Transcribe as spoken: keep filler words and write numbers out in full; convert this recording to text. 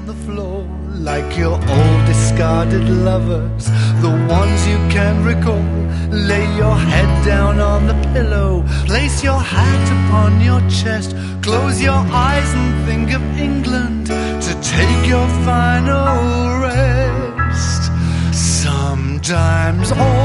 the floor, like your old discarded lovers, the ones you can recall. Lay your head down on the pillow, place your hat upon your chest, close your eyes and think of England to take your final rest. Sometimes all